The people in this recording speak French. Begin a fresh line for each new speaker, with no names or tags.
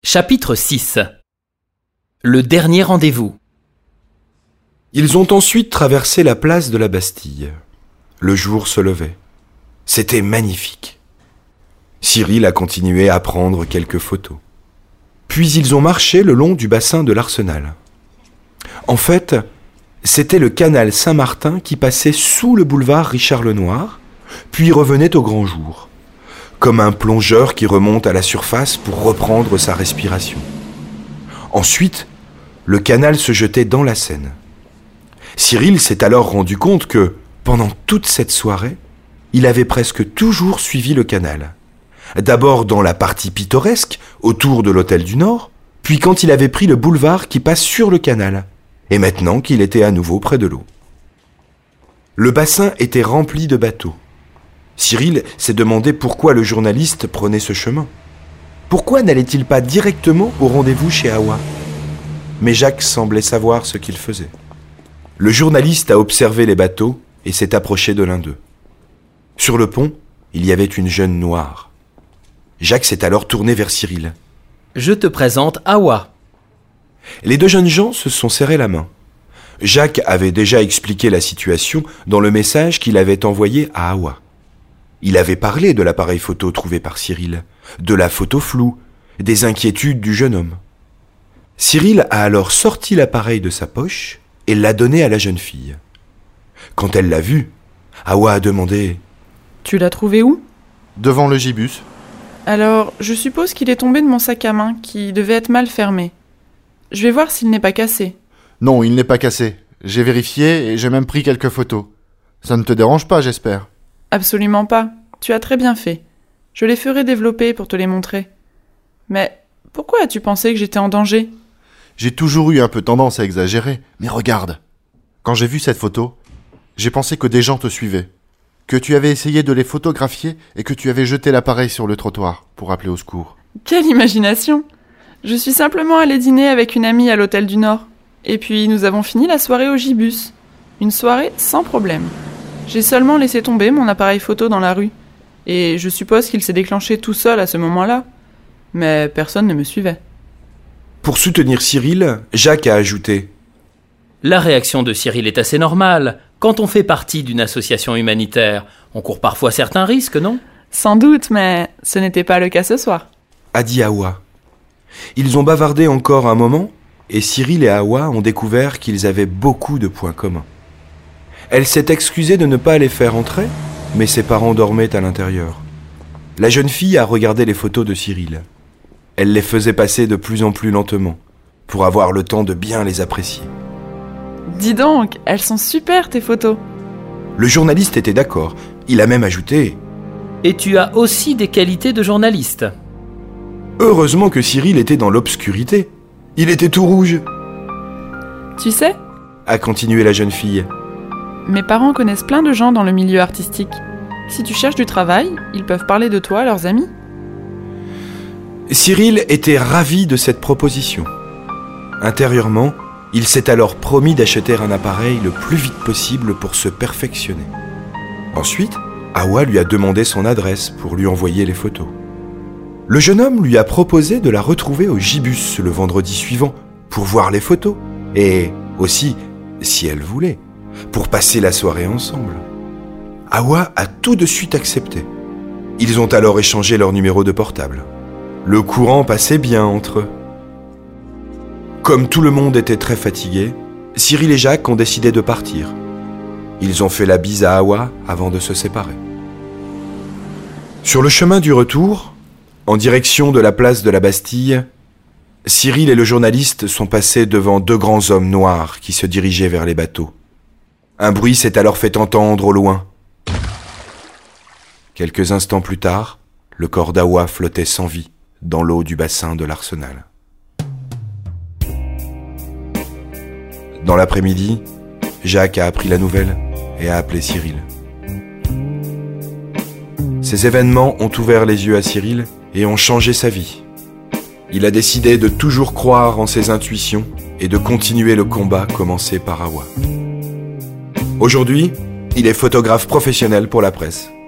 Chapitre 6. Le dernier rendez-vous.
Ils ont ensuite traversé la place de la Bastille. Le jour se levait. C'était magnifique. Cyril a continué à prendre quelques photos. Puis ils ont marché le long du bassin de l'Arsenal. En fait, c'était le canal Saint-Martin qui passait sous le boulevard Richard-Lenoir, puis revenait au grand jour, comme un plongeur qui remonte à la surface pour reprendre sa respiration. Ensuite, le canal se jetait dans la Seine. Cyril s'est alors rendu compte que, pendant toute cette soirée, il avait presque toujours suivi le canal. D'abord dans la partie pittoresque, autour de l'Hôtel du Nord, puis quand il avait pris le boulevard qui passe sur le canal, et maintenant qu'il était à nouveau près de l'eau. Le bassin était rempli de bateaux. Cyril s'est demandé pourquoi le journaliste prenait ce chemin. Pourquoi n'allait-il pas directement au rendez-vous chez Awa ? Mais Jacques semblait savoir ce qu'il faisait. Le journaliste a observé les bateaux et s'est approché de l'un d'eux. Sur le pont, il y avait une jeune noire. Jacques s'est alors tourné vers Cyril.
« Je te présente Awa. »
Les deux jeunes gens se sont serrés la main. Jacques avait déjà expliqué la situation dans le message qu'il avait envoyé à Awa. Il avait parlé de l'appareil photo trouvé par Cyril, de la photo floue, des inquiétudes du jeune homme. Cyril a alors sorti l'appareil de sa poche et l'a donné à la jeune fille. Quand elle l'a vu, Awa a demandé
« Tu l'as trouvé où ?»«
Devant le gibus. »«
Alors, je suppose qu'il est tombé de mon sac à main, qui devait être mal fermé. Je vais voir s'il n'est pas cassé. »«
Non, il n'est pas cassé. J'ai vérifié et j'ai même pris quelques photos. Ça ne te dérange pas, j'espère ?»«
Absolument pas. Tu as très bien fait. Je les ferai développer pour te les montrer. Mais pourquoi as-tu pensé que j'étais en danger ? »
J'ai toujours eu un peu tendance à exagérer, mais regarde. Quand j'ai vu cette photo, j'ai pensé que des gens te suivaient, que tu avais essayé de les photographier et que tu avais jeté l'appareil sur le trottoir pour appeler au secours.
Quelle imagination ! Je suis simplement allée dîner avec une amie à l'Hôtel du Nord. Et puis nous avons fini la soirée au gibus. Une soirée sans problème. J'ai seulement laissé tomber mon appareil photo dans la rue. Et je suppose qu'il s'est déclenché tout seul à ce moment-là. Mais personne ne me suivait.
Pour soutenir Cyril, Jacques a ajouté
« La réaction de Cyril est assez normale. Quand on fait partie d'une association humanitaire, on court parfois certains risques, non ?»
Sans doute, mais ce n'était pas le cas ce soir.
A dit Awa. Ils ont bavardé encore un moment, et Cyril et Awa ont découvert qu'ils avaient beaucoup de points communs. Elle s'est excusée de ne pas les faire entrer, mais ses parents dormaient à l'intérieur. La jeune fille a regardé les photos de Cyril. Elle les faisait passer de plus en plus lentement, pour avoir le temps de bien les apprécier.
Dis donc, elles sont super tes photos.
Le journaliste était d'accord. Il a même ajouté
« Et tu as aussi des qualités de journaliste. »
Heureusement que Cyril était dans l'obscurité. Il était tout rouge.
Tu sais,
A continué la jeune fille.
Mes parents connaissent plein de gens dans le milieu artistique. Si tu cherches du travail, ils peuvent parler de toi à leurs amis.
Cyril était ravi de cette proposition. Intérieurement, il s'est alors promis d'acheter un appareil le plus vite possible pour se perfectionner. Ensuite, Awa lui a demandé son adresse pour lui envoyer les photos. Le jeune homme lui a proposé de la retrouver au gibus le vendredi suivant pour voir les photos et aussi, si elle voulait, pour passer la soirée ensemble. Awa a tout de suite accepté. Ils ont alors échangé leur numéro de portable. Le courant passait bien entre eux. Comme tout le monde était très fatigué, Cyril et Jacques ont décidé de partir. Ils ont fait la bise à Awa avant de se séparer. Sur le chemin du retour, en direction de la place de la Bastille, Cyril et le journaliste sont passés devant deux grands hommes noirs qui se dirigeaient vers les bateaux. Un bruit s'est alors fait entendre au loin. Quelques instants plus tard, le corps d'Awa flottait sans vie dans l'eau du bassin de l'Arsenal. Dans l'après-midi, Jacques a appris la nouvelle et a appelé Cyril. Ces événements ont ouvert les yeux à Cyril et ont changé sa vie. Il a décidé de toujours croire en ses intuitions et de continuer le combat commencé par Awa. Aujourd'hui, il est photographe professionnel pour la presse.